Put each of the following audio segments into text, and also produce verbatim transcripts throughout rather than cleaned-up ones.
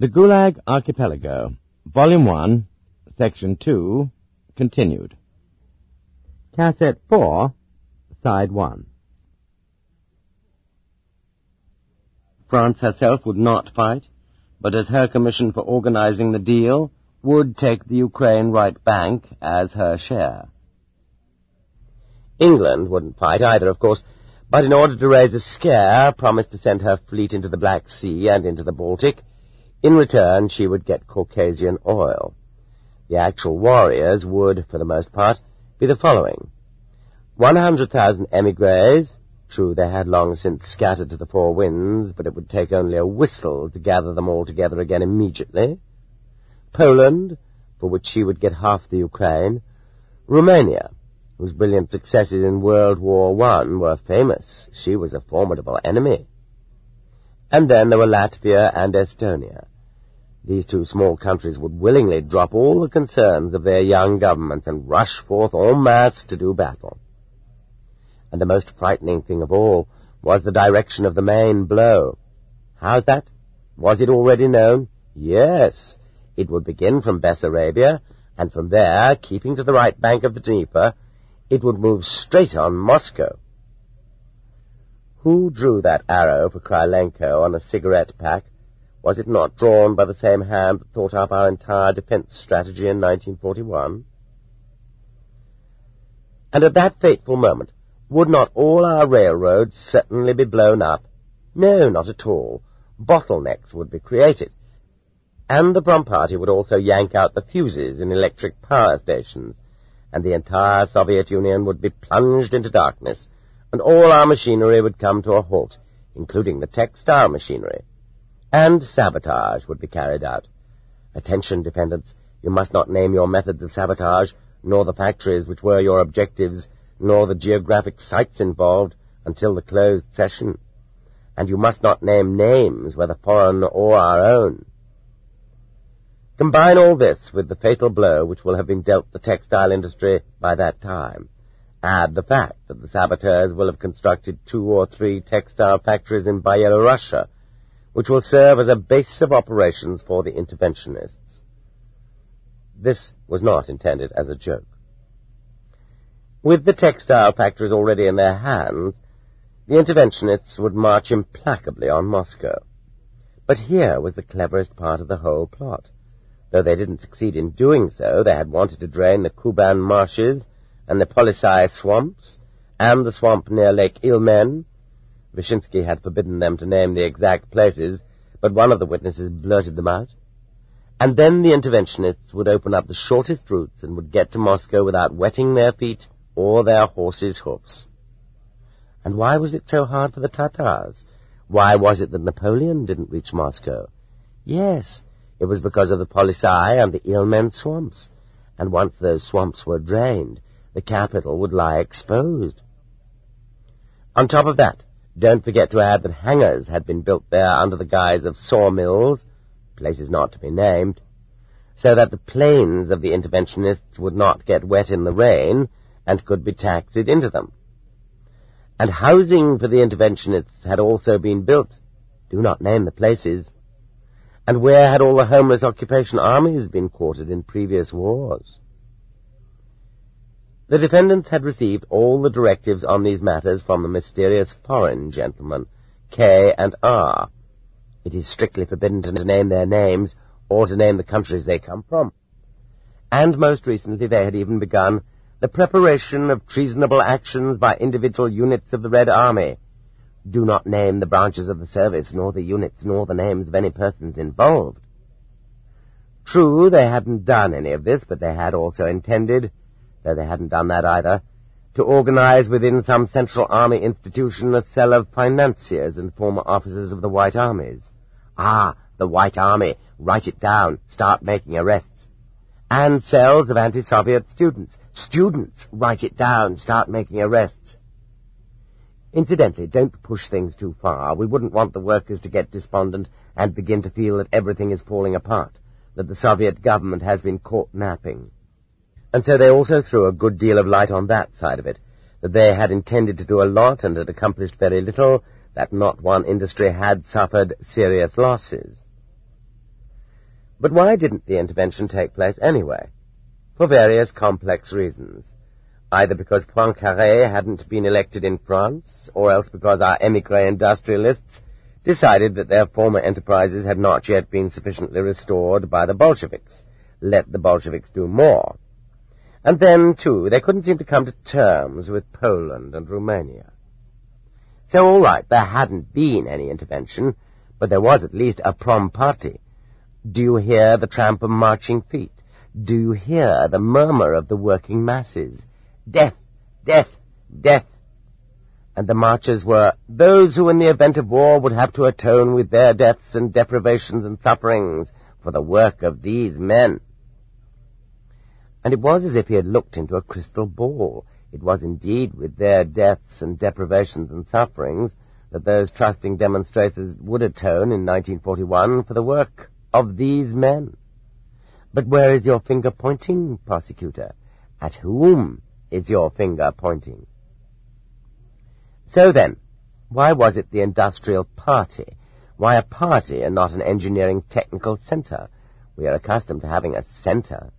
The Gulag Archipelago, Volume one, Section two, continued. Cassette four, Side one. France herself would not fight, but as her commission for organizing the deal, would take the Ukraine right bank as her share. England wouldn't fight either, of course, but in order to raise a scare, promised to send her fleet into the Black Sea and into the Baltic. In return, she would get Caucasian oil. The actual warriors would, for the most part, be the following. One hundred thousand emigres. True, they had long since scattered to the four winds, but it would take only a whistle to gather them all together again immediately. Poland, for which she would get half the Ukraine. Romania, whose brilliant successes in World War One were famous. She was a formidable enemy. And then there were Latvia and Estonia. These two small countries would willingly drop all the concerns of their young governments and rush forth en masse to do battle. And the most frightening thing of all was the direction of the main blow. How's that? Was it already known? Yes. It would begin from Bessarabia, and from there, keeping to the right bank of the Dnieper, it would move straight on Moscow. Who drew that arrow for Krylenko on a cigarette pack? Was it not drawn by the same hand that thought up our entire defense strategy in nineteen forty-one? And at that fateful moment, would not all our railroads certainly be blown up? No, not at all. Bottlenecks would be created. And the Brom Party would also yank out the fuses in electric power stations, and the entire Soviet Union would be plunged into darkness, and all our machinery would come to a halt, including the textile machinery. And sabotage would be carried out. Attention, defendants, you must not name your methods of sabotage, nor the factories which were your objectives, nor the geographic sites involved, until the closed session. And you must not name names, whether foreign or our own. Combine all this with the fatal blow which will have been dealt the textile industry by that time. Add the fact that the saboteurs will have constructed two or three textile factories in Byelorussia, which will serve as a base of operations for the interventionists. This was not intended as a joke. With the textile factories already in their hands, the interventionists would march implacably on Moscow. But here was the cleverest part of the whole plot. Though they didn't succeed in doing so, they had wanted to drain the Kuban marshes and the Polisai swamps and the swamp near Lake Ilmen. Vyshinsky had forbidden them to name the exact places, but one of the witnesses blurted them out. And then the interventionists would open up the shortest routes and would get to Moscow without wetting their feet or their horses' hoofs. And why was it so hard for the Tatars? Why was it that Napoleon didn't reach Moscow? Yes, it was because of the Polisai and the Ilmen swamps. And once those swamps were drained, the capital would lie exposed. On top of that, don't forget to add that hangars had been built there under the guise of sawmills, places not to be named, so that the planes of the interventionists would not get wet in the rain and could be taxied into them. And housing for the interventionists had also been built. Do not name the places. And where had all the homeless occupation armies been quartered in previous wars? The defendants had received all the directives on these matters from the mysterious foreign gentlemen, K and R. It is strictly forbidden to name their names or to name the countries they come from. And most recently they had even begun the preparation of treasonable actions by individual units of the Red Army. Do not name the branches of the service, nor the units, nor the names of any persons involved. True, they hadn't done any of this, but they had also intended, though they hadn't done that either, to organize within some central army institution a cell of financiers and former officers of the White Armies. Ah, the White Army. Write it down. Start making arrests. And cells of anti-Soviet students. Students. Write it down. Start making arrests. Incidentally, don't push things too far. We wouldn't want the workers to get despondent and begin to feel that everything is falling apart, that the Soviet government has been caught napping. And so they also threw a good deal of light on that side of it, that they had intended to do a lot and had accomplished very little, that not one industry had suffered serious losses. But why didn't the intervention take place anyway? For various complex reasons. Either because Poincaré hadn't been elected in France, or else because our émigré industrialists decided that their former enterprises had not yet been sufficiently restored by the Bolsheviks. Let the Bolsheviks do more. And then, too, they couldn't seem to come to terms with Poland and Romania. So, all right, there hadn't been any intervention, but there was at least a prom party. Do you hear the tramp of marching feet? Do you hear the murmur of the working masses? Death, death, death. And the marchers were those who in the event of war would have to atone with their deaths and deprivations and sufferings for the work of these men. And it was as if he had looked into a crystal ball. It was indeed with their deaths and deprivations and sufferings that those trusting demonstrators would atone in nineteen forty-one for the work of these men. But where is your finger pointing, prosecutor? At whom is your finger pointing? So then, why was it the industrial party? Why a party and not an engineering technical center? We are accustomed to having a center.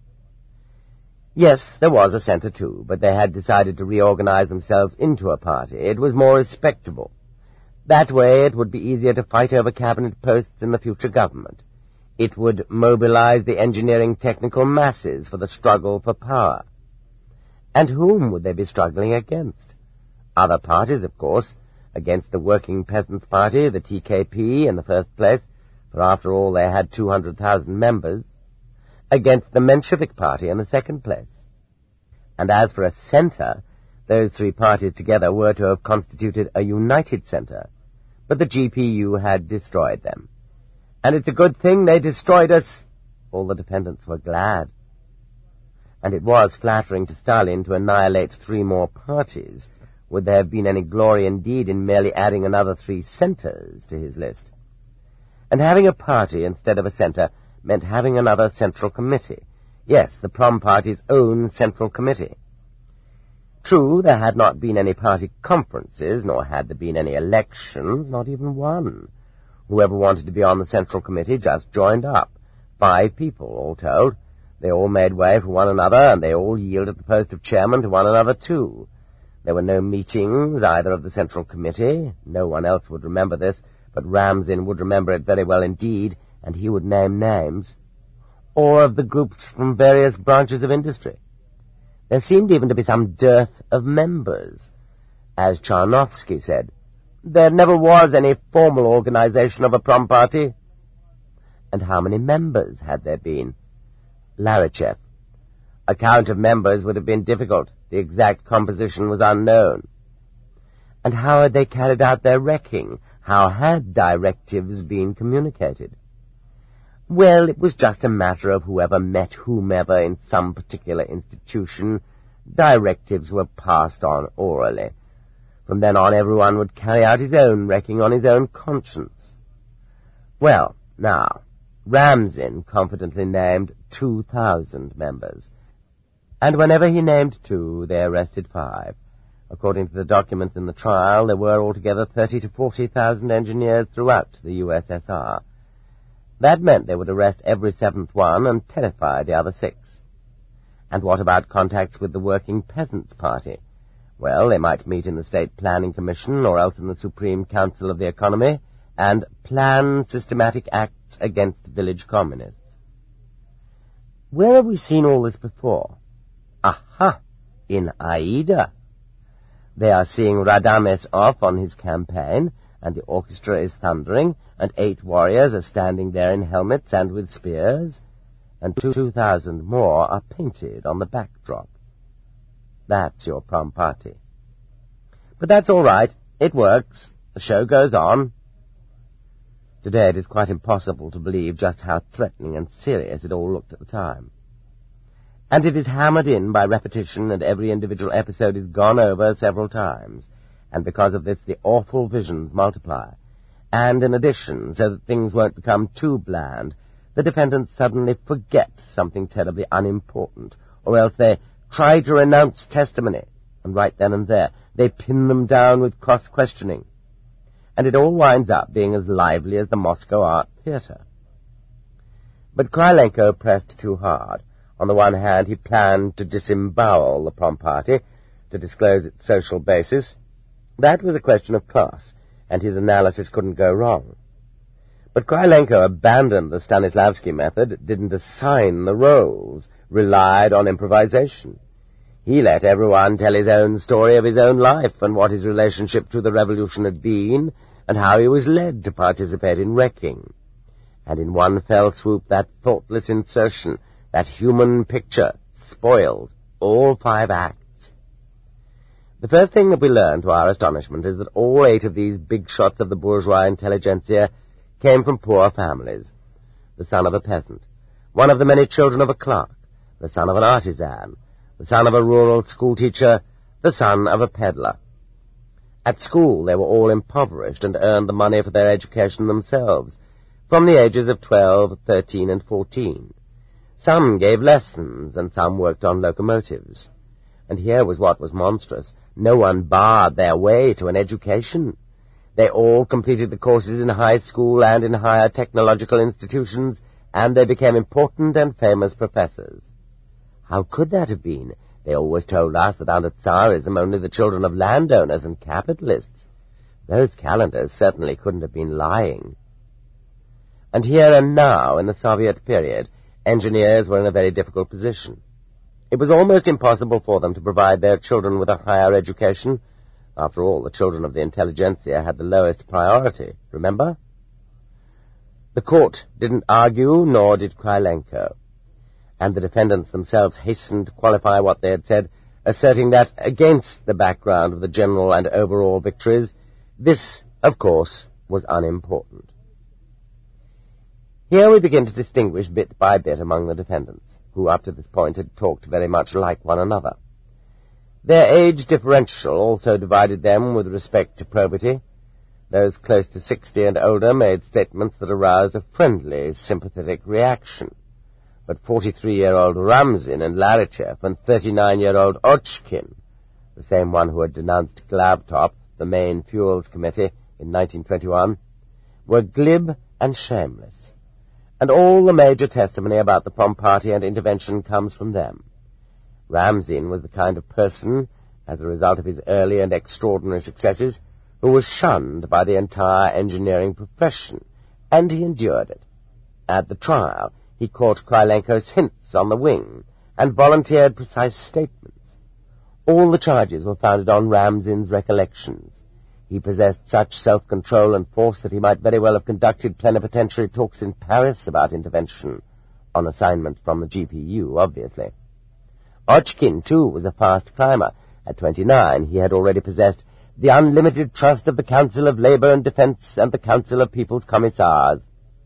Yes, there was a center too, but they had decided to reorganize themselves into a party. It was more respectable. That way it would be easier to fight over cabinet posts in the future government. It would mobilize the engineering technical masses for the struggle for power. And whom would they be struggling against? Other parties, of course, against the Working Peasants' Party, the T K P, in the first place, for after all they had two hundred thousand members, against the Menshevik Party in the second place. And as for a center, those three parties together were to have constituted a united center, but the G P U had destroyed them. And it's a good thing they destroyed us. All the defendants were glad. And it was flattering to Stalin to annihilate three more parties. Would there have been any glory indeed in merely adding another three centers to his list? And having a party instead of a center meant having another central committee. Yes, the Prom Party's own central committee. True, there had not been any party conferences, nor had there been any elections, not even one. Whoever wanted to be on the central committee just joined up. Five people, all told. They all made way for one another, and they all yielded the post of chairman to one another, too. There were no meetings, either of the Central Committee. No one else would remember this, but Ramzin would remember it very well indeed, and he would name names. Or of the groups from various branches of industry. There seemed even to be some dearth of members. As Charnovsky said, there never was any formal organization of a prom party. And how many members had there been? Larachev. A count of members would have been difficult. The exact composition was unknown. And how had they carried out their wrecking? How had directives been communicated? Well, it was just a matter of whoever met whomever in some particular institution. Directives were passed on orally. From then on, everyone would carry out his own wrecking on his own conscience. Well, now, Ramzin confidently named two thousand members. And whenever he named two, they arrested five. According to the documents in the trial, there were altogether thirty to forty thousand engineers throughout the U S S R. That meant they would arrest every seventh one and terrify the other six. And what about contacts with the Working Peasants' Party? Well, they might meet in the State Planning Commission or else in the Supreme Council of the Economy and plan systematic acts against village communists. Where have we seen all this before? Aha! In Aida. They are seeing Radames off on his campaign, and the orchestra is thundering, and eight warriors are standing there in helmets and with spears, and two thousand more are painted on the backdrop. That's your prom party. But that's all right. It works. The show goes on. Today it is quite impossible to believe just how threatening and serious it all looked at the time. And it is hammered in by repetition, and every individual episode is gone over several times. And because of this, the awful visions multiply. And in addition, so that things won't become too bland, the defendants suddenly forget something terribly unimportant, or else they try to renounce testimony, and right then and there they pin them down with cross-questioning. And it all winds up being as lively as the Moscow Art Theatre. But Krylenko pressed too hard. On the one hand, he planned to disembowel the Prom Party, to disclose its social basis. That was a question of class, and his analysis couldn't go wrong. But Krylenko abandoned the Stanislavski method, didn't assign the roles, relied on improvisation. He let everyone tell his own story of his own life and what his relationship to the revolution had been, and how he was led to participate in wrecking. And in one fell swoop, that thoughtless insertion, that human picture, spoiled all five acts. The first thing that we learn, to our astonishment, is that all eight of these big shots of the bourgeois intelligentsia came from poor families. The son of a peasant, one of the many children of a clerk, the son of an artisan, the son of a rural schoolteacher, the son of a peddler. At school they were all impoverished and earned the money for their education themselves, from the ages of twelve, thirteen, and fourteen. Some gave lessons, and some worked on locomotives. And here was what was monstrous. No one barred their way to an education. They all completed the courses in high school and in higher technological institutions, and they became important and famous professors. How could that have been? They always told us that under Tsarism only the children of landowners and capitalists. Those calendars certainly couldn't have been lying. And here and now, in the Soviet period, engineers were in a very difficult position. It was almost impossible for them to provide their children with a higher education. After all, the children of the intelligentsia had the lowest priority, remember? The court didn't argue, nor did Krylenko. And the defendants themselves hastened to qualify what they had said, asserting that, against the background of the general and overall victories, this, of course, was unimportant. Here we begin to distinguish bit by bit among the defendants, who up to this point had talked very much like one another. Their age differential also divided them with respect to probity. Those close to sixty and older made statements that aroused a friendly, sympathetic reaction. But forty-three-year-old Ramzin and Larichev and thirty-nine-year-old Ochkin, the same one who had denounced Glavtop, the main fuels committee, in nineteen twenty-one, were glib and shameless. And all the major testimony about the Prom Party and intervention comes from them. Ramzin was the kind of person, as a result of his early and extraordinary successes, who was shunned by the entire engineering profession, and he endured it. At the trial, he caught Krylenko's hints on the wing, and volunteered precise statements. All the charges were founded on Ramzin's recollections. He possessed such self-control and force that he might very well have conducted plenipotentiary talks in Paris about intervention, on assignment from the G P U, obviously. Ochkin, too, was a fast climber. At twenty-nine, he had already possessed the unlimited trust of the Council of Labour and Defence and the Council of People's Commissars.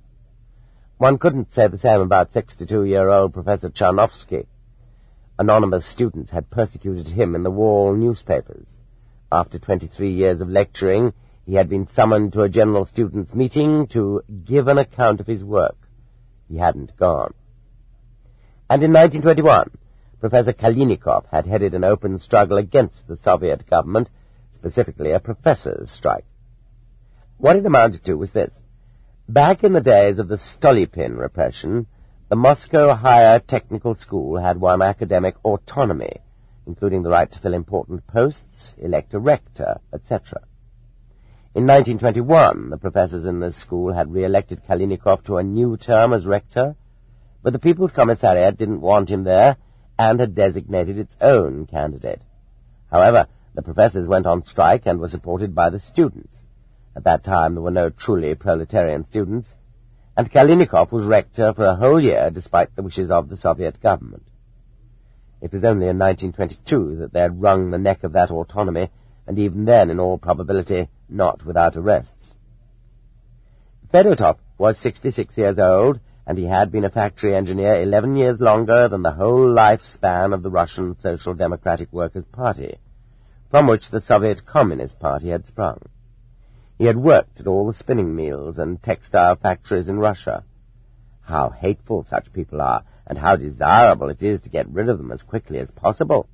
One couldn't say the same about sixty-two-year-old Professor Charnovsky. Anonymous students had persecuted him in the wall newspapers. After twenty-three years of lecturing, he had been summoned to a general students' meeting to give an account of his work. He hadn't gone. And in nineteen twenty-one, Professor Kalinikov had headed an open struggle against the Soviet government, specifically a professors' strike. What it amounted to was this. Back in the days of the Stolypin repression, the Moscow Higher Technical School had won academic autonomy, including the right to fill important posts, elect a rector, et cetera. In nineteen twenty-one, the professors in this school had re-elected Kalinikov to a new term as rector, but the People's Commissariat didn't want him there and had designated its own candidate. However, the professors went on strike and were supported by the students. At that time, there were no truly proletarian students, and Kalinikov was rector for a whole year despite the wishes of the Soviet government. It was only in nineteen twenty-two that they had wrung the neck of that autonomy, and even then, in all probability, not without arrests. Fedotov was sixty-six years old, and he had been a factory engineer eleven years longer than the whole lifespan of the Russian Social Democratic Workers' Party, from which the Soviet Communist Party had sprung. He had worked at all the spinning mills and textile factories in Russia. How hateful such people are, and how desirable it is to get rid of them as quickly as possible.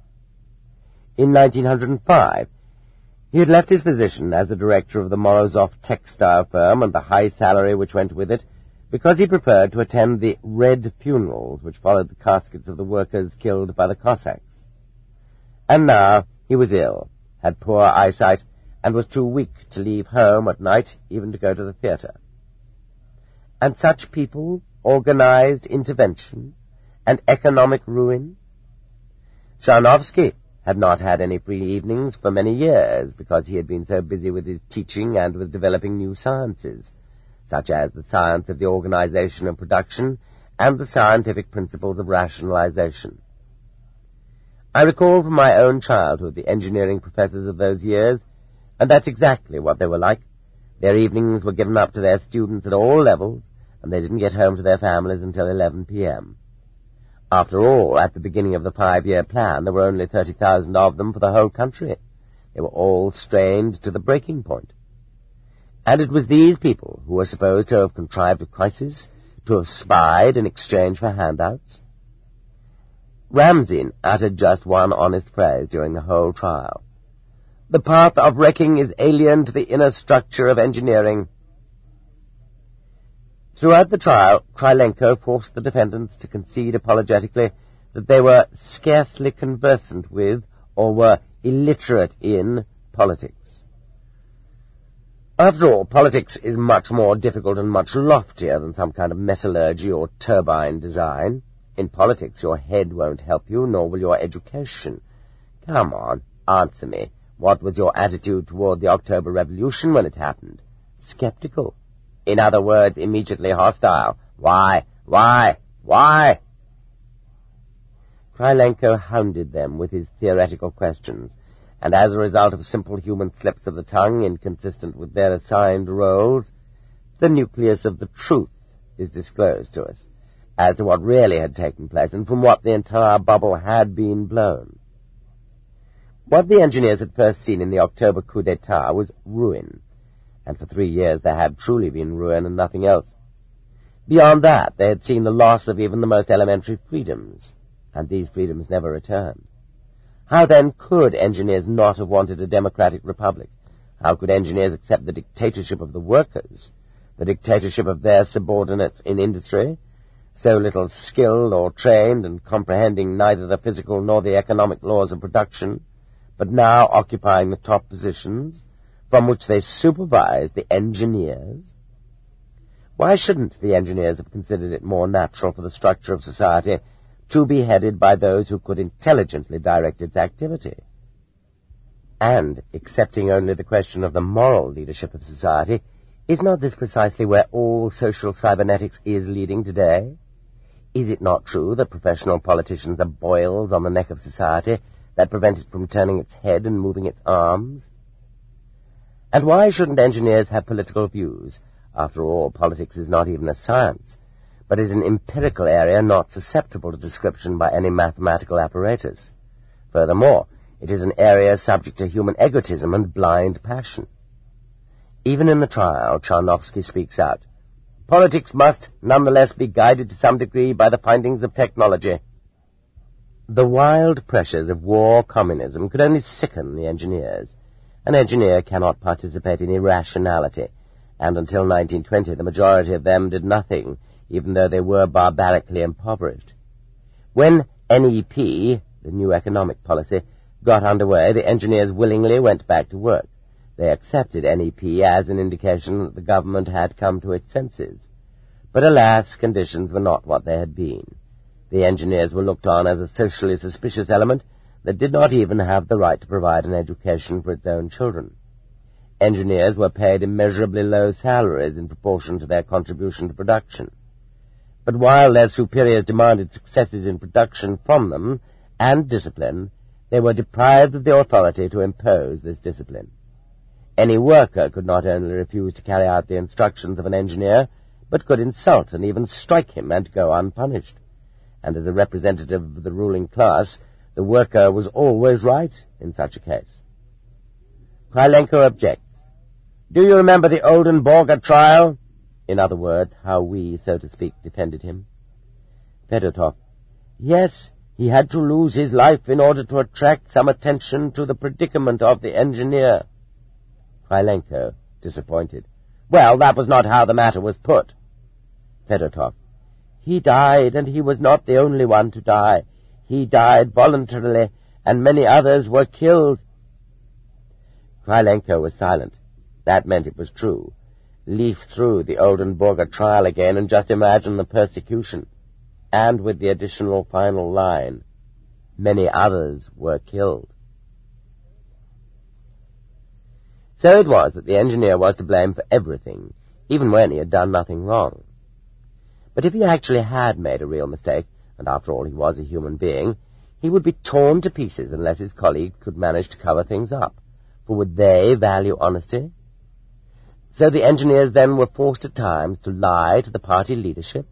In nineteen oh five, he had left his position as the director of the Morozov textile firm and the high salary which went with it, because he preferred to attend the red funerals which followed the caskets of the workers killed by the Cossacks. And now he was ill, had poor eyesight, and was too weak to leave home at night, even to go to the theatre. And such people organized intervention and economic ruin? Tcharnovsky had not had any free evenings for many years because he had been so busy with his teaching and with developing new sciences, such as the science of the organization of production and the scientific principles of rationalization. I recall from my own childhood the engineering professors of those years, and that's exactly what they were like. Their evenings were given up to their students at all levels, and they didn't get home to their families until eleven p.m. After all, at the beginning of the five-year plan, there were only thirty thousand of them for the whole country. They were all strained to the breaking point. And it was these people who were supposed to have contrived a crisis, to have spied in exchange for handouts. Ramsden uttered just one honest phrase during the whole trial. The path of wrecking is alien to the inner structure of engineering. Throughout the trial, Krylenko forced the defendants to concede apologetically that they were scarcely conversant with, or were illiterate in, politics. After all, politics is much more difficult and much loftier than some kind of metallurgy or turbine design. In politics, your head won't help you, nor will your education. Come on, answer me. What was your attitude toward the October Revolution when it happened? Skeptical. In other words, immediately hostile. Why? Why? Why? Krylenko hounded them with his theoretical questions, and as a result of simple human slips of the tongue inconsistent with their assigned roles, the nucleus of the truth is disclosed to us, as to what really had taken place and from what the entire bubble had been blown. What the engineers had first seen in the October coup d'etat was ruin, and for three years there had truly been ruin and nothing else. Beyond that, they had seen the loss of even the most elementary freedoms, and these freedoms never returned. How then could engineers not have wanted a democratic republic? How could engineers accept the dictatorship of the workers, the dictatorship of their subordinates in industry, so little skilled or trained and comprehending neither the physical nor the economic laws of production, but now occupying the top positions, from which they supervised the engineers? Why shouldn't the engineers have considered it more natural for the structure of society to be headed by those who could intelligently direct its activity? And, excepting only the question of the moral leadership of society, is not this precisely where all social cybernetics is leading today? Is it not true that professional politicians are boils on the neck of society that prevent it from turning its head and moving its arms? And why shouldn't engineers have political views? After all, politics is not even a science, but is an empirical area not susceptible to description by any mathematical apparatus. Furthermore, it is an area subject to human egotism and blind passion. Even in the trial, Tcharnovsky speaks out. Politics must, nonetheless, be guided to some degree by the findings of technology. The wild pressures of war communism could only sicken the engineers. An engineer cannot participate in irrationality, and until nineteen twenty the majority of them did nothing, even though they were barbarically impoverished. When N E P, the new economic policy, got underway, the engineers willingly went back to work. They accepted N E P as an indication that the government had come to its senses. But alas, conditions were not what they had been. The engineers were looked on as a socially suspicious element that did not even have the right to provide an education for its own children. Engineers were paid immeasurably low salaries in proportion to their contribution to production. But while their superiors demanded successes in production from them and discipline, they were deprived of the authority to impose this discipline. Any worker could not only refuse to carry out the instructions of an engineer, but could insult and even strike him and go unpunished. And as a representative of the ruling class, the worker was always right in such a case. Krylenko objects. Do you remember the Oldenburger trial? In other words, how we, so to speak, defended him. Fedotov. Yes, he had to lose his life in order to attract some attention to the predicament of the engineer. Krylenko, disappointed. Well, that was not how the matter was put. Fedotov. He died, and he was not the only one to die. He died voluntarily, and many others were killed. Krylenko was silent. That meant it was true. Leaf through the Oldenburger trial again and just imagine the persecution. And with the additional final line, many others were killed. So it was that the engineer was to blame for everything, even when he had done nothing wrong. But if he actually had made a real mistake, and after all he was a human being, he would be torn to pieces unless his colleagues could manage to cover things up. For would they value honesty? So the engineers then were forced at times to lie to the party leadership.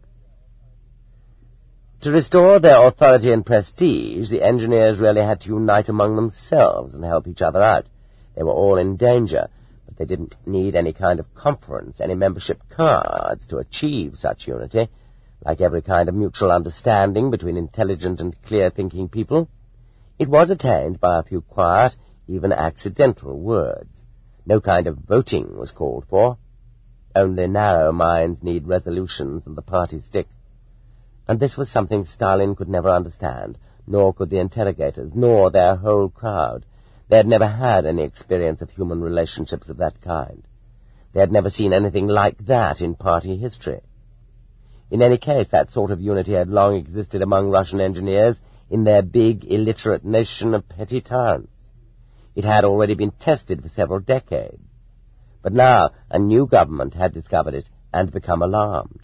To restore their authority and prestige, the engineers really had to unite among themselves and help each other out. They were all in danger, but they didn't need any kind of conference, any membership cards to achieve such unity. Like every kind of mutual understanding between intelligent and clear-thinking people, it was attained by a few quiet, even accidental words. No kind of voting was called for. Only narrow minds need resolutions and the party stick. And this was something Stalin could never understand, nor could the interrogators, nor their whole crowd. They had never had any experience of human relationships of that kind. They had never seen anything like that in party history. In any case, that sort of unity had long existed among Russian engineers in their big, illiterate nation of petty tyrants. It had already been tested for several decades. But now a new government had discovered it and become alarmed.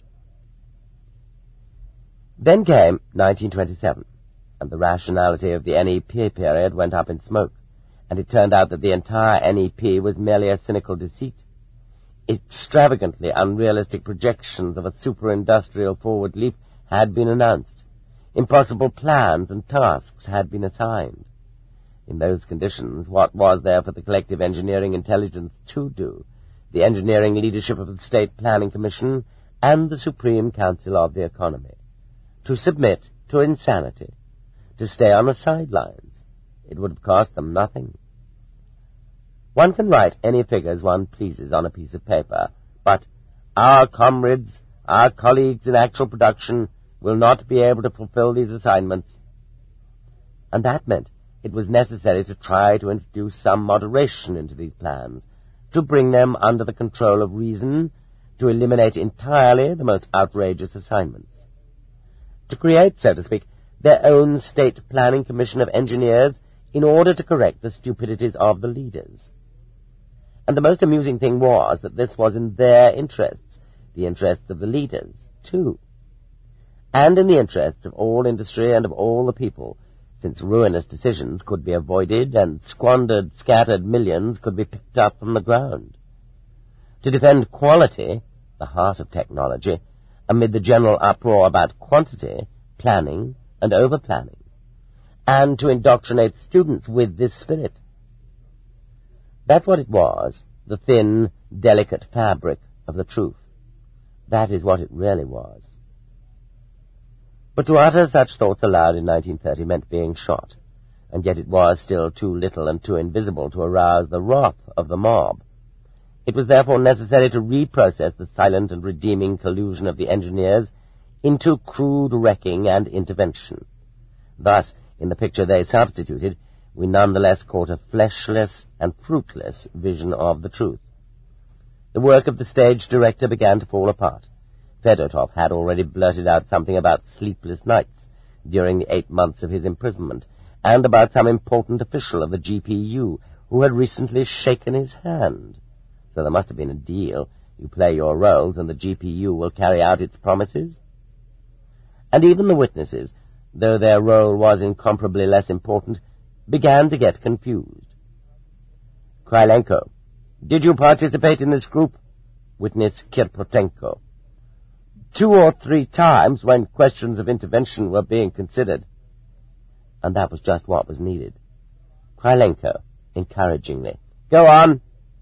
Then came nineteen twenty-seven, and the rationality of the N E P period went up in smoke, and it turned out that the entire N E P was merely a cynical deceit. Extravagantly unrealistic projections of a super-industrial forward leap had been announced. Impossible plans and tasks had been assigned. In those conditions, what was there for the collective engineering intelligence to do? The engineering leadership of the State Planning Commission and the Supreme Council of the Economy. To submit to insanity, to stay on the sidelines. It would have cost them nothing. One can write any figures one pleases on a piece of paper, but our comrades, our colleagues in actual production, will not be able to fulfill these assignments. And that meant it was necessary to try to introduce some moderation into these plans, to bring them under the control of reason, to eliminate entirely the most outrageous assignments. To create, so to speak, their own State Planning Commission of Engineers in order to correct the stupidities of the leaders. And the most amusing thing was that this was in their interests, the interests of the leaders, too, and in the interests of all industry and of all the people, since ruinous decisions could be avoided and squandered, scattered millions could be picked up from the ground. To defend quality, the heart of technology, amid the general uproar about quantity, planning, and over-planning, and to indoctrinate students with this spirit. That's what it was, the thin, delicate fabric of the truth. That is what it really was. But to utter such thoughts aloud in nineteen thirty meant being shot, and yet it was still too little and too invisible to arouse the wrath of the mob. It was therefore necessary to reprocess the silent and redeeming collusion of the engineers into crude wrecking and intervention. Thus, in the picture they substituted, we nonetheless caught a fleshless and fruitless vision of the truth. The work of the stage director began to fall apart. Fedotov had already blurted out something about sleepless nights during the eight months of his imprisonment, and about some important official of the G P U who had recently shaken his hand. So there must have been a deal. You play your roles, and the G P U will carry out its promises. And even the witnesses, though their role was incomparably less important, began to get confused. Krylenko. Did you participate in this group? Witness Kirpotenko. Two or three times when questions of intervention were being considered. And that was just what was needed. Krylenko, encouragingly. Go on.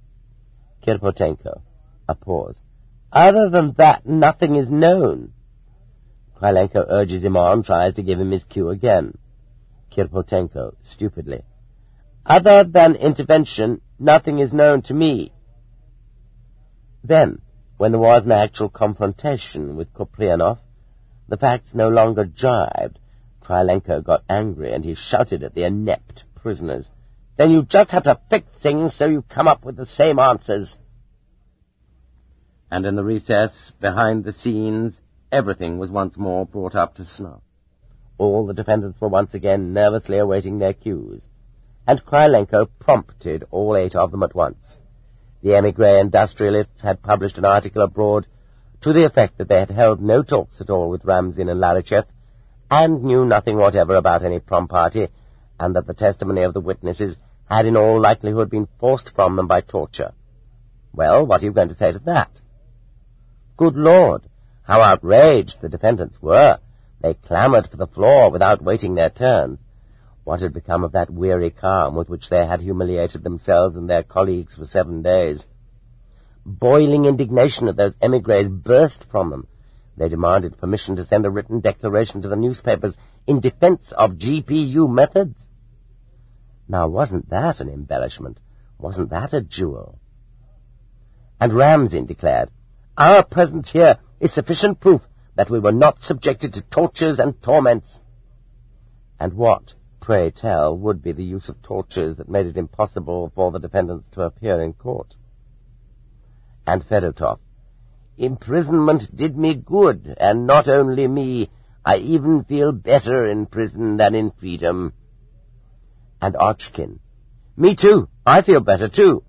Kirpotenko. A pause. Other than that, nothing is known. Krylenko urges him on, tries to give him his cue again. Kirpotenko, stupidly. Other than intervention, nothing is known to me. Then, when there was an actual confrontation with Kuprianov, the facts no longer jibed. Krylenko got angry, and he shouted at the inept prisoners, "Then you just have to fix things so you come up with the same answers." And in the recess, behind the scenes, everything was once more brought up to snuff. All the defendants were once again nervously awaiting their cues, and Krylenko prompted all eight of them at once. The émigré industrialists had published an article abroad to the effect that they had held no talks at all with Ramzin and Larichev, and knew nothing whatever about any prom party, and that the testimony of the witnesses had in all likelihood been forced from them by torture. Well, what are you going to say to that? Good Lord, how outraged the defendants were! They clamoured for the floor without waiting their turns. What had become of that weary calm with which they had humiliated themselves and their colleagues for seven days? Boiling indignation at those émigrés burst from them. They demanded permission to send a written declaration to the newspapers in defense of G P U methods. Now, wasn't that an embellishment? Wasn't that a jewel? And Ramzin declared, "Our presence here is sufficient proof that we were not subjected to tortures and torments." And what, pray tell, would be the use of tortures that made it impossible for the defendants to appear in court? And Fedotov, "Imprisonment did me good, and not only me. I even feel better in prison than in freedom." And Ochkin, "Me too. I feel better too."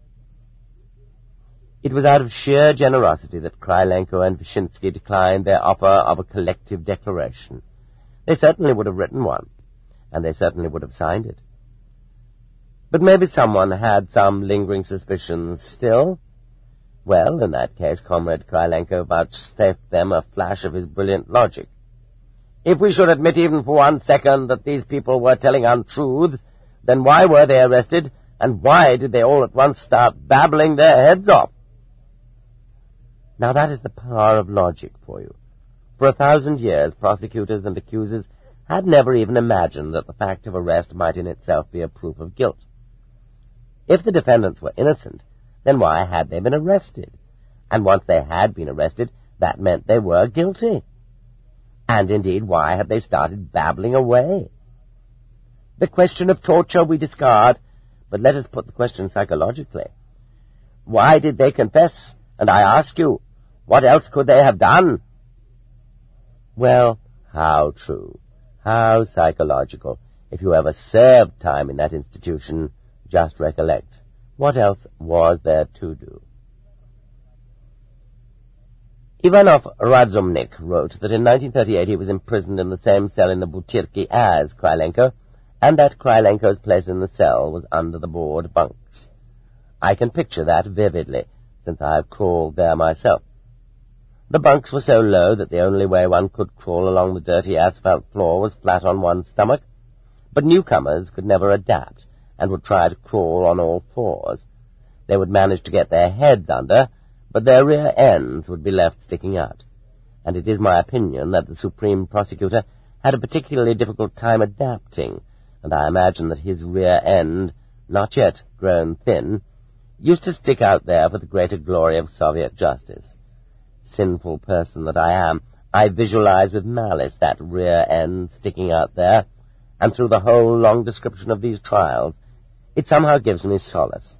It was out of sheer generosity that Krylenko and Vyshinsky declined their offer of a collective declaration. They certainly would have written one, and they certainly would have signed it. But maybe someone had some lingering suspicions still. Well, in that case, Comrade Krylenko vouchsafed them a flash of his brilliant logic. "If we should admit even for one second that these people were telling untruths, then why were they arrested, and why did they all at once start babbling their heads off?" Now that is the power of logic for you. For a thousand years, prosecutors and accusers had never even imagined that the fact of arrest might in itself be a proof of guilt. If the defendants were innocent, then why had they been arrested? And once they had been arrested, that meant they were guilty. And indeed, why had they started babbling away? The question of torture we discard, but let us put the question psychologically. Why did they confess? And I ask you, what else could they have done? Well, how true, how psychological. If you ever served time in that institution, just recollect. What else was there to do? Ivanov Razumnik wrote that in nineteen thirty-eight he was imprisoned in the same cell in the Butyrki as Krylenko, and that Krylenko's place in the cell was under the board bunks. I can picture that vividly, since I have crawled there myself. The bunks were so low that the only way one could crawl along the dirty asphalt floor was flat on one's stomach, but newcomers could never adapt and would try to crawl on all fours. They would manage to get their heads under, but their rear ends would be left sticking out, and it is my opinion that the Supreme Prosecutor had a particularly difficult time adapting, and I imagine that his rear end, not yet grown thin, used to stick out there for the greater glory of Soviet justice. Sinful person that I am, I visualize with malice that rear end sticking out there, and through the whole long description of these trials, it somehow gives me solace.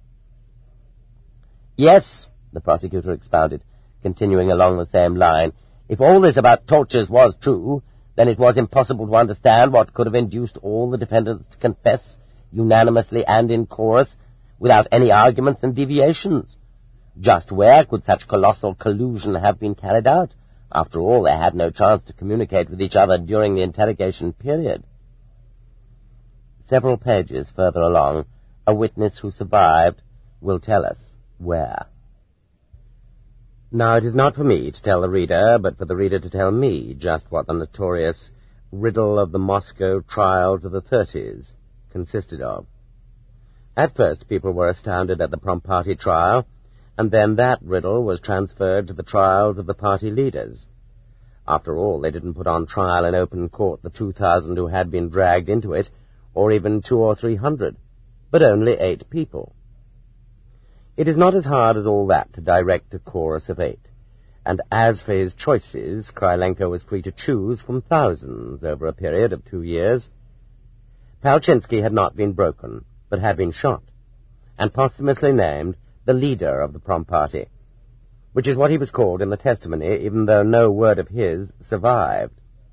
Yes, the prosecutor expounded, continuing along the same line, if all this about tortures was true, then it was impossible to understand what could have induced all the defendants to confess, unanimously and in chorus, without any arguments and deviations. Just where could such colossal collusion have been carried out? After all, they had no chance to communicate with each other during the interrogation period. Several pages further along, a witness who survived will tell us where. Now, it is not for me to tell the reader, but for the reader to tell me just what the notorious riddle of the Moscow trials of the thirties consisted of. At first, people were astounded at the Prom Party trial, and then that riddle was transferred to the trials of the party leaders. After all, they didn't put on trial in open court the two thousand who had been dragged into it, or even two or three hundred, but only eight people. It is not as hard as all that to direct a chorus of eight, and as for his choices, Krylenko was free to choose from thousands over a period of two years. Palczynski had not been broken, but had been shot, and posthumously named the leader of the prom party, which is what he was called in the testimony, even though no word of his survived.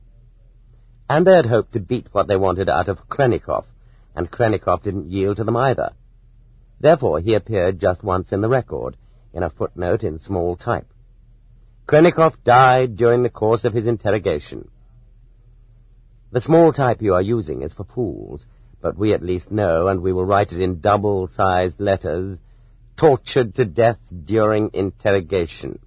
And they had hoped to beat what they wanted out of Khrennikov, and Khrennikov didn't yield to them either. Therefore, he appeared just once in the record, in a footnote in small type. Khrennikov died during the course of his interrogation. The small type you are using is for fools, but we at least know, and we will write it in double-sized letters, tortured to death during interrogation.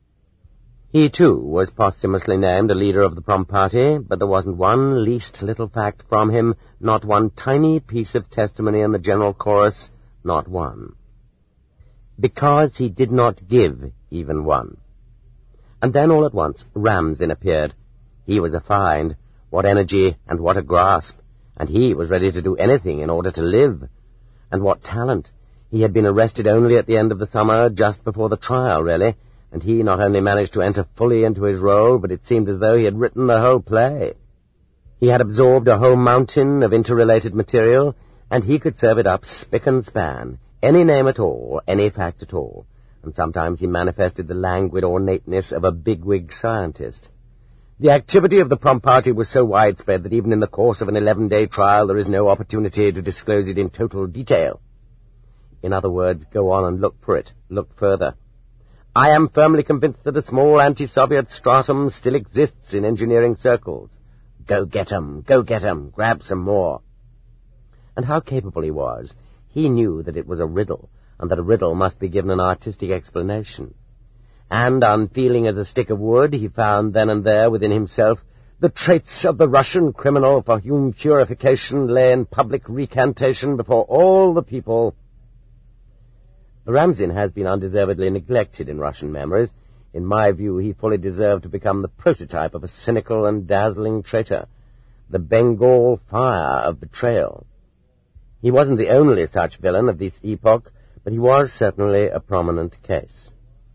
He, too, was posthumously named a leader of the prom party, but there wasn't one least little fact from him, not one tiny piece of testimony in the general chorus, not one. Because he did not give even one. And then all at once Ramzin appeared. He was a find. What energy and what a grasp. And he was ready to do anything in order to live. And what talent. He had been arrested only at the end of the summer, just before the trial, really, and he not only managed to enter fully into his role, but it seemed as though he had written the whole play. He had absorbed a whole mountain of interrelated material, and he could serve it up spick and span, any name at all, any fact at all, and sometimes he manifested the languid ornateness of a bigwig scientist. The activity of the prom party was so widespread that even in the course of an eleven-day trial there is no opportunity to disclose it in total detail. In other words, go on and look for it, look further. I am firmly convinced that a small anti-Soviet stratum still exists in engineering circles. Go get 'em, go get 'em, grab some more. And how capable he was. He knew that it was a riddle, and that a riddle must be given an artistic explanation. And, unfeeling as a stick of wood, he found then and there within himself the traits of the Russian criminal for whom purification lay in public recantation before all the people. Ramzin has been undeservedly neglected in Russian memories. In my view, he fully deserved to become the prototype of a cynical and dazzling traitor, the Bengal fire of betrayal. He wasn't the only such villain of this epoch, but he was certainly a prominent case.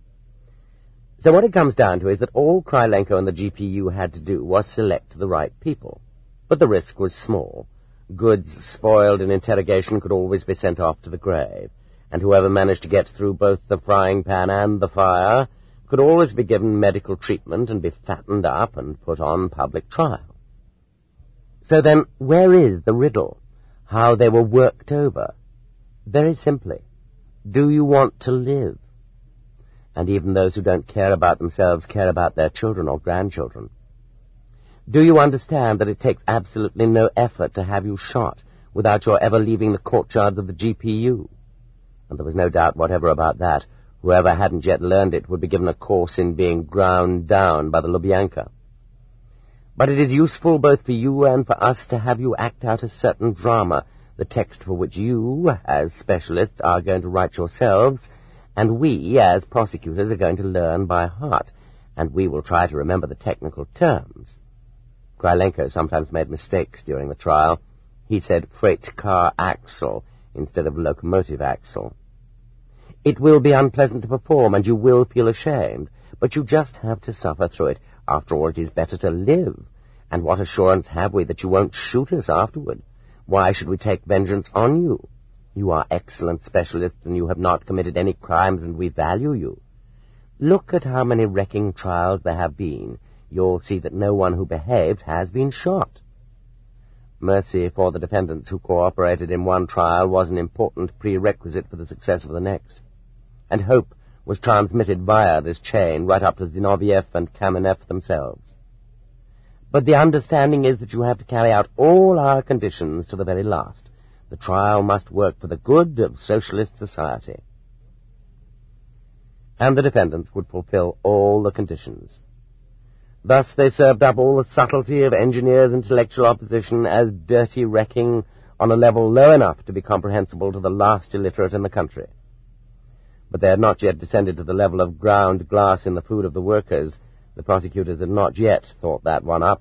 So what it comes down to is that all Krylenko and the G P U had to do was select the right people. But the risk was small. Goods spoiled in interrogation could always be sent off to the grave, and whoever managed to get through both the frying pan and the fire could always be given medical treatment and be fattened up and put on public trial. So then, where is the riddle? How they were worked over? Very simply, do you want to live? And even those who don't care about themselves care about their children or grandchildren. Do you understand that it takes absolutely no effort to have you shot without your ever leaving the courtyards of the G P U? And there was no doubt whatever about that. Whoever hadn't yet learned it would be given a course in being ground down by the Lubyanka. But it is useful both for you and for us to have you act out a certain drama, the text for which you, as specialists, are going to write yourselves, and we, as prosecutors, are going to learn by heart, and we will try to remember the technical terms. Krylenko sometimes made mistakes during the trial. He said freight car axle instead of locomotive axle. It will be unpleasant to perform, and you will feel ashamed, but you just have to suffer through it. After all, it is better to live. And what assurance have we that you won't shoot us afterward? Why should we take vengeance on you? You are excellent specialists, and you have not committed any crimes, and we value you. Look at how many wrecking trials there have been. You'll see that no one who behaved has been shot. Mercy for the defendants who cooperated in one trial was an important prerequisite for the success of the next. And hope was transmitted via this chain right up to Zinoviev and Kamenev themselves. But the understanding is that you have to carry out all our conditions to the very last. The trial must work for the good of socialist society. And the defendants would fulfill all the conditions. Thus they served up all the subtlety of engineers' intellectual opposition as dirty wrecking on a level low enough to be comprehensible to the last illiterate in the country. But they had not yet descended to the level of ground glass in the food of the workers. The prosecutors had not yet thought that one up.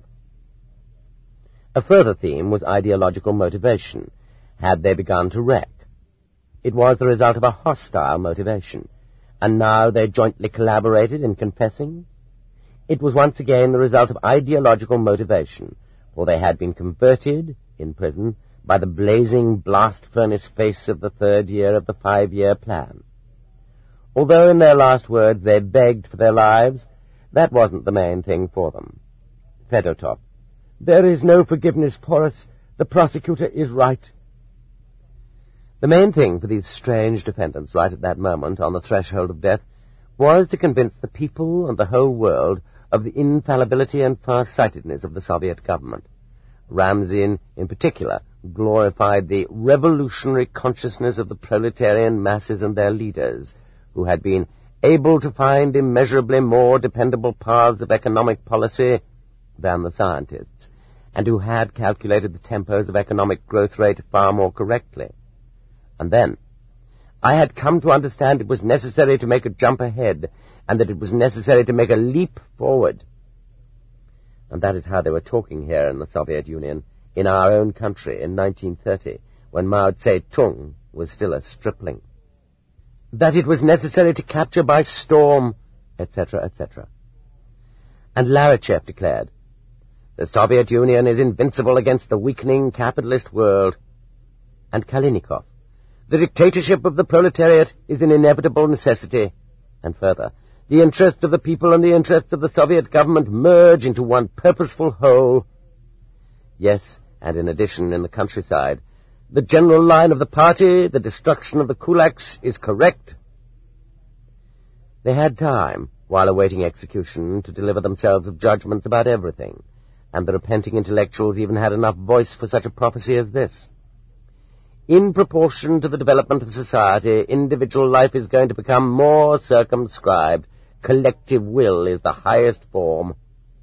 A further theme was ideological motivation. Had they begun to wreck? It was the result of a hostile motivation, and now they jointly collaborated in confessing. It was once again the result of ideological motivation, for they had been converted, in prison, by the blazing blast-furnace face of the third year of the five-year plan. Although in their last words they begged for their lives, that wasn't the main thing for them. Fedotov: "There is no forgiveness for us. The prosecutor is right." The main thing for these strange defendants right at that moment, on the threshold of death, was to convince the people and the whole world of the infallibility and far-sightedness of the Soviet government. Ramzin, in particular, glorified the revolutionary consciousness of the proletarian masses and their leaders, who had been able to find immeasurably more dependable paths of economic policy than the scientists, and who had calculated the tempos of economic growth rate far more correctly. And then, I had come to understand it was necessary to make a jump ahead, and that it was necessary to make a leap forward. And that is how they were talking here in the Soviet Union, in our own country, in nineteen thirty, when Mao Tse-tung was still a stripling. That it was necessary to capture by storm, et cetera, et cetera. And Larichev declared, "The Soviet Union is invincible against the weakening capitalist world." And Kalinikov, "The dictatorship of the proletariat is an inevitable necessity." And further, "The interests of the people and the interests of the Soviet government merge into one purposeful whole." Yes, and in addition, in the countryside, "The general line of the party, the destruction of the kulaks, is correct." They had time, while awaiting execution, to deliver themselves of judgments about everything, and the repenting intellectuals even had enough voice for such a prophecy as this: "In proportion to the development of society, individual life is going to become more circumscribed. Collective will is the highest form."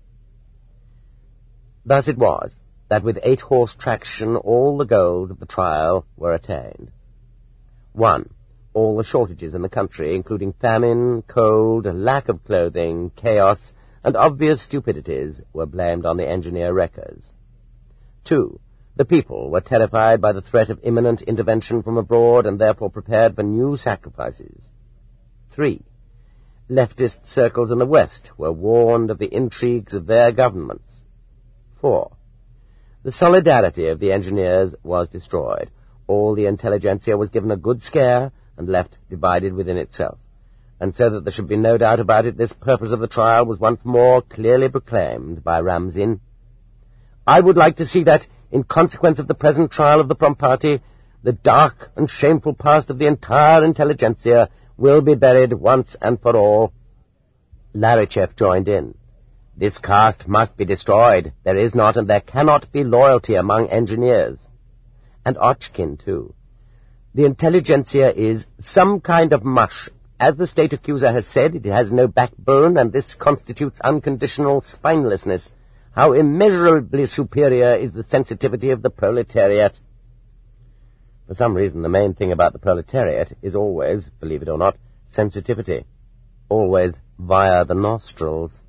Thus it was that with eight-horse traction all the goals of the trial were attained. One, all the shortages in the country, including famine, cold, lack of clothing, chaos, and obvious stupidities, were blamed on the engineer wreckers. Two, the people were terrified by the threat of imminent intervention from abroad and therefore prepared for new sacrifices. Three, leftist circles in the West were warned of the intrigues of their governments. Four, the solidarity of the engineers was destroyed. All the intelligentsia was given a good scare and left divided within itself. And so that there should be no doubt about it, this purpose of the trial was once more clearly proclaimed by Ramzin. "I would like to see that, in consequence of the present trial of the Prompt Party, the dark and shameful past of the entire intelligentsia will be buried once and for all." Larichev joined in. "This caste must be destroyed. There is not and there cannot be loyalty among engineers." And Ochkin, too. "The intelligentsia is some kind of mush. As the state accuser has said, it has no backbone, and this constitutes unconditional spinelessness. How immeasurably superior is the sensitivity of the proletariat." For some reason, the main thing about the proletariat is always, believe it or not, sensitivity. Always via the nostrils.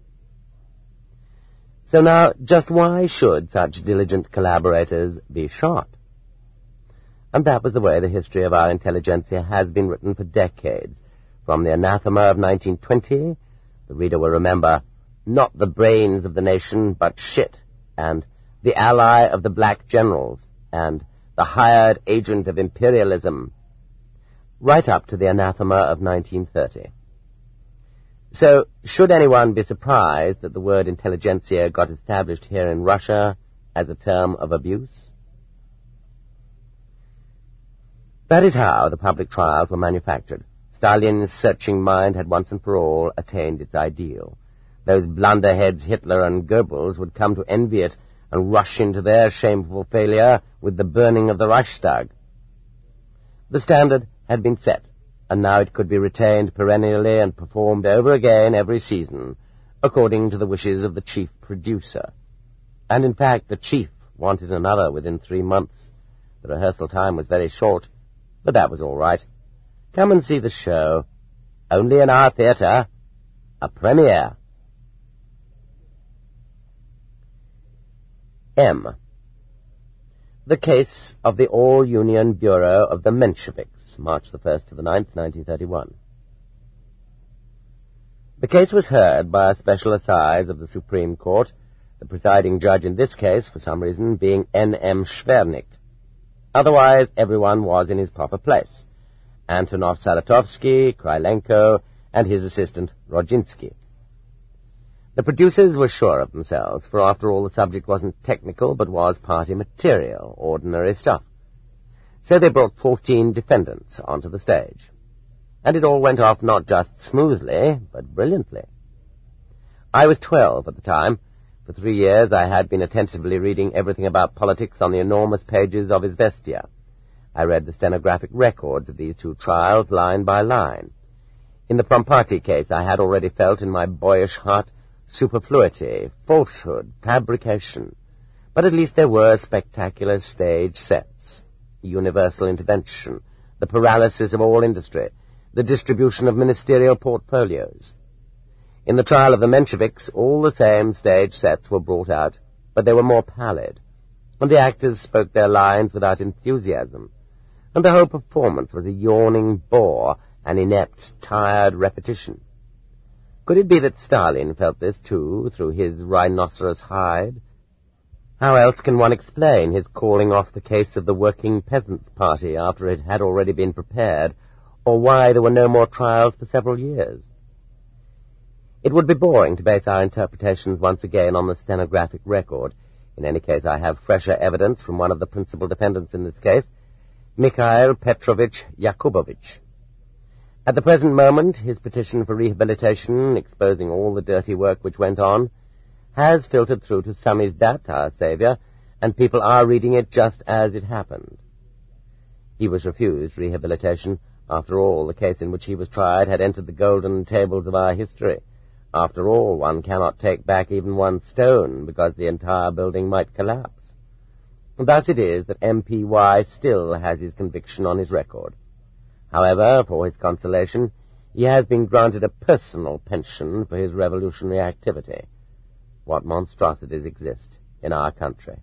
So now, just why should such diligent collaborators be shot? And that was the way the history of our intelligentsia has been written for decades. From the anathema of nineteen twenty, the reader will remember, "Not the brains of the nation, but shit," and "The ally of the black generals," and "The hired agent of imperialism," right up to the anathema of nineteen thirty. So, should anyone be surprised that the word intelligentsia got established here in Russia as a term of abuse? That is how the public trials were manufactured. Stalin's searching mind had once and for all attained its ideal. Those blunderheads Hitler and Goebbels would come to envy it and rush into their shameful failure with the burning of the Reichstag. The standard had been set, and now it could be retained perennially and performed over again every season, according to the wishes of the chief producer. And in fact, the chief wanted another within three months. The rehearsal time was very short, but that was all right. Come and see the show. Only in our theatre. A premiere. M. The case of the All-Union Bureau of the Mensheviks, March the first to the ninth, nineteen thirty-one. The case was heard by a special assize of the Supreme Court, the presiding judge in this case, for some reason, being N M Schwernik. Otherwise, everyone was in his proper place. Antonov Salatovsky, Krylenko, and his assistant, Rodzinski. The producers were sure of themselves, for after all the subject wasn't technical, but was party material, ordinary stuff. So they brought fourteen defendants onto the stage. And it all went off not just smoothly, but brilliantly. I was twelve at the time. For three years I had been attentively reading everything about politics on the enormous pages of Izvestia. I read the stenographic records of these two trials line by line. In the Promparty case I had already felt in my boyish heart superfluity, falsehood, fabrication. But at least there were spectacular stage sets, universal intervention, the paralysis of all industry, the distribution of ministerial portfolios. In the trial of the Mensheviks, all the same stage sets were brought out, but they were more pallid, and the actors spoke their lines without enthusiasm, and the whole performance was a yawning bore, an inept, tired repetition. Could it be that Stalin felt this, too, through his rhinoceros hide? How else can one explain his calling off the case of the Working Peasants' Party after it had already been prepared, or why there were no more trials for several years? It would be boring to base our interpretations once again on the stenographic record. In any case, I have fresher evidence from one of the principal defendants in this case, Mikhail Petrovich Yakubovich. At the present moment, his petition for rehabilitation, exposing all the dirty work which went on, has filtered through to Samizdat, our saviour, and people are reading it just as it happened. He was refused rehabilitation. After all, the case in which he was tried had entered the golden tables of our history. After all, one cannot take back even one stone, because the entire building might collapse. And thus it is that M P Y still has his conviction on his record. However, for his consolation, he has been granted a personal pension for his revolutionary activity. What monstrosities exist in our country.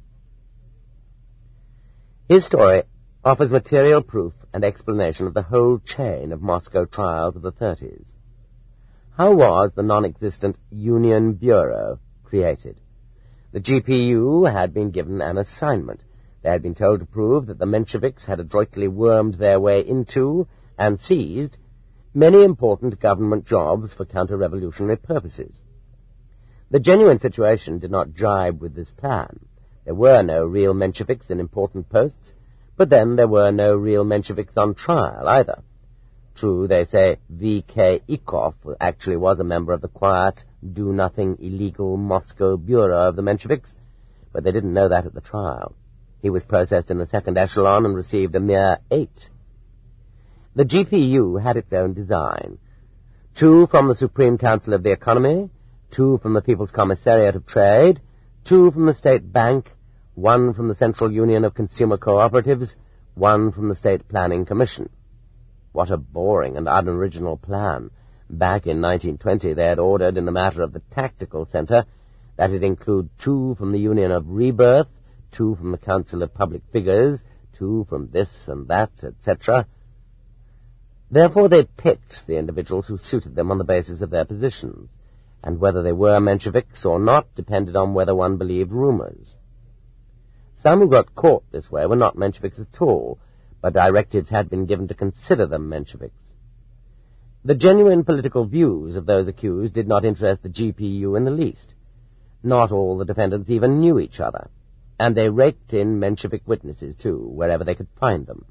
His story offers material proof and explanation of the whole chain of Moscow trials of the thirties. How was the non-existent Union Bureau created? The G P U had been given an assignment. They had been told to prove that the Mensheviks had adroitly wormed their way into and seized many important government jobs for counter-revolutionary purposes. The genuine situation did not jibe with this plan. There were no real Mensheviks in important posts, but then there were no real Mensheviks on trial either. True, they say V K Ikov actually was a member of the quiet, do-nothing, illegal Moscow Bureau of the Mensheviks, but they didn't know that at the trial. He was processed in the second echelon and received a mere eight. The G P U had its own design. Two from the Supreme Council of the Economy, two from the People's Commissariat of Trade, two from the State Bank, one from the Central Union of Consumer Cooperatives, one from the State Planning Commission. What a boring and unoriginal plan. Back in nineteen twenty they had ordered in the matter of the Tactical Center that it include two from the Union of Rebirth, two from the Council of Public Figures, two from this and that, et cetera. Therefore they picked the individuals who suited them on the basis of their positions, and whether they were Mensheviks or not depended on whether one believed rumors. Some who got caught this way were not Mensheviks at all, but directives had been given to consider them Mensheviks. The genuine political views of those accused did not interest the G P U in the least. Not all the defendants even knew each other, and they raked in Menshevik witnesses, too, wherever they could find them.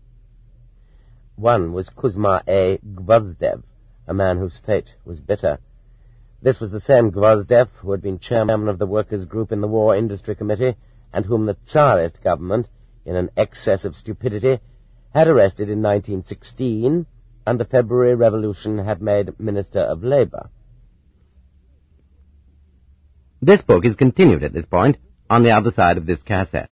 One was Kuzma A. Gvozdev, a man whose fate was bitter. This was the same Gvozdev who had been chairman of the workers' group in the War Industry Committee, and whom the Tsarist government, in an excess of stupidity, had arrested in nineteen sixteen, and the February Revolution had made Minister of Labor. This book is continued at this point on the other side of this cassette.